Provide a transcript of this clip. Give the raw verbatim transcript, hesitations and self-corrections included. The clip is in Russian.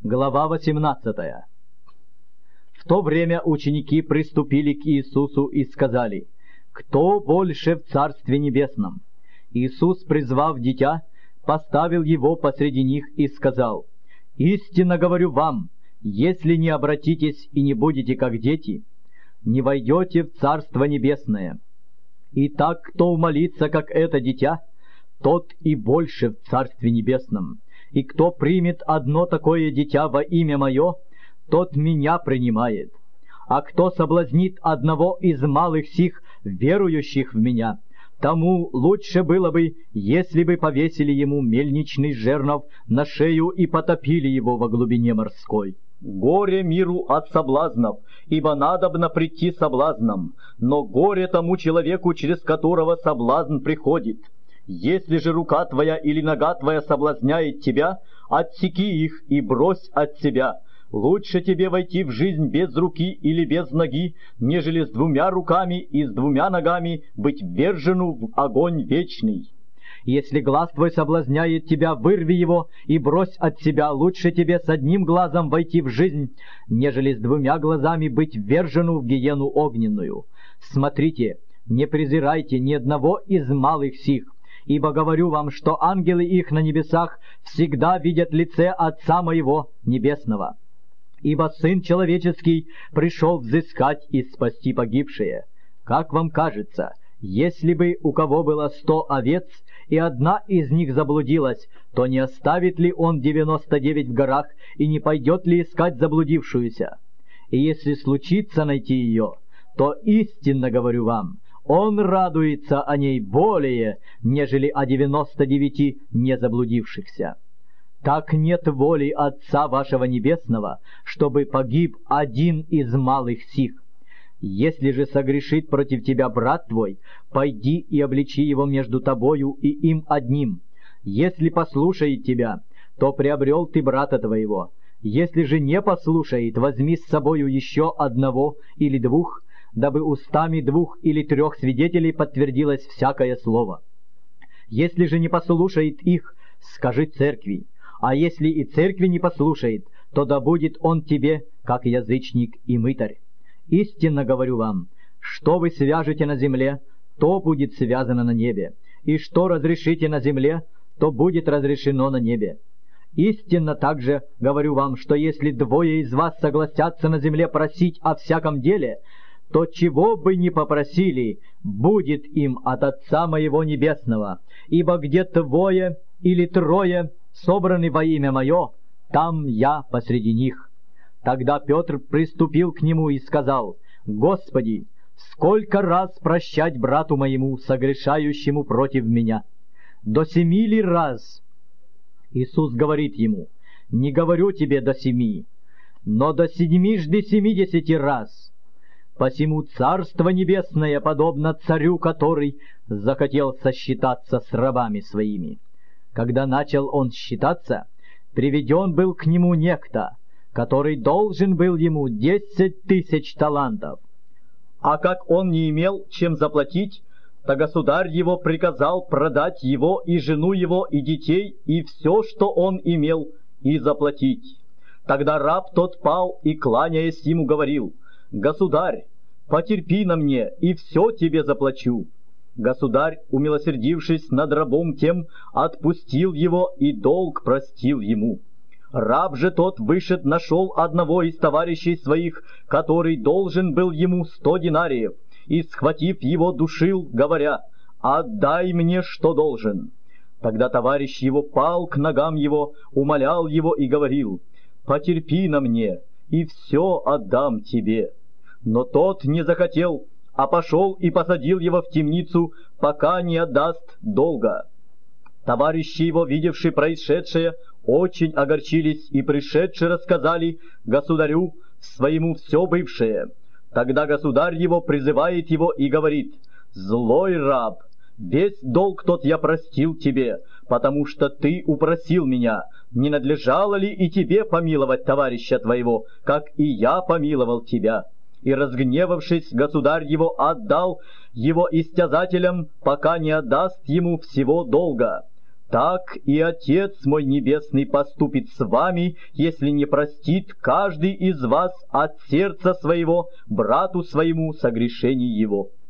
Глава восемнадцатая. В то время ученики приступили к Иисусу и сказали: «Кто больше в Царстве Небесном?» Иисус, призвав дитя, поставил его посреди них и сказал: «Истинно говорю вам, если не обратитесь и не будете как дети, не войдете в Царство Небесное. Итак, кто умолится, как это дитя, тот и больше в Царстве Небесном. И кто примет одно такое дитя во имя Мое, тот Меня принимает. А кто соблазнит одного из малых сих, верующих в Меня, тому лучше было бы, если бы повесили ему мельничный жернов на шею и потопили его во глубине морской. Горе миру от соблазнов, ибо надобно прийти соблазном, но горе тому человеку, через которого соблазн приходит. Если же рука твоя или нога твоя соблазняет тебя, отсеки их и брось от себя. Лучше тебе войти в жизнь без руки или без ноги, нежели с двумя руками и с двумя ногами быть ввержену в огонь вечный. Если глаз твой соблазняет тебя, вырви его и брось от себя. Лучше тебе с одним глазом войти в жизнь, нежели с двумя глазами быть ввержену в гиену огненную. Смотрите, не презирайте ни одного из малых сих, ибо говорю вам, что ангелы их на небесах всегда видят лице Отца Моего Небесного. Ибо Сын Человеческий пришел взыскать и спасти погибшие. Как вам кажется, если бы у кого было сто овец, и одна из них заблудилась, то не оставит ли он девяносто девять в горах, и не пойдет ли искать заблудившуюся? И если случится найти ее, то истинно говорю вам, он радуется о ней более, нежели о девяноста девяти не заблудившихся. Так нет воли Отца вашего Небесного, чтобы погиб один из малых сих. Если же согрешит против тебя брат твой, пойди и обличи его между тобою и им одним. Если послушает тебя, то приобрел ты брата твоего. Если же не послушает, возьми с собою еще одного или двух, дабы устами двух или трех свидетелей подтвердилось всякое слово. Если же не послушает их, скажи церкви, а если и церкви не послушает, то да будет он тебе, как язычник и мытарь. Истинно говорю вам, что вы свяжете на земле, то будет связано на небе, и что разрешите на земле, то будет разрешено на небе. Истинно также говорю вам, что если двое из вас согласятся на земле просить о всяком деле, то чего бы ни попросили, будет им от Отца Моего Небесного. Ибо где двое или трое собраны во имя Мое, там Я посреди них». Тогда Петр приступил к нему и сказал: «Господи, сколько раз прощать брату моему, согрешающему против меня? До семи ли раз?» Иисус говорит ему: «Не говорю тебе до семи, но до седьмижды семидесяти раз. Посему Царство Небесное подобно царю, который захотел сосчитаться с рабами своими. Когда начал он считаться, приведен был к нему некто, который должен был ему десять тысяч талантов. А как он не имел чем заплатить, то государь его приказал продать его и жену его, и детей, и все, что он имел, и заплатить. Тогда раб тот пал и, кланяясь ему, говорил: «Государь, потерпи на мне, и все тебе заплачу». Государь, умилосердившись над рабом тем, отпустил его и долг простил ему. Раб же тот, вышед, нашел одного из товарищей своих, который должен был ему сто динариев, и, схватив его, душил, говоря: «Отдай мне, что должен». Тогда товарищ его пал к ногам его, умолял его и говорил: «Потерпи на мне, и все отдам тебе». Но тот не захотел, а пошел и посадил его в темницу, пока не отдаст долга. Товарищи его, видевшие происшедшее, очень огорчились и пришедшие рассказали государю своему все бывшее. Тогда государь его призывает его и говорит: «Злой раб, весь долг тот я простил тебе, потому что ты упросил меня. Не надлежало ли и тебе помиловать товарища твоего, как и я помиловал тебя?» И, разгневавшись, государь его отдал его истязателям, пока не отдаст ему всего долга. так и Отец мой Небесный поступит с вами, если не простит каждый из вас от сердца своего брату своему согрешений его».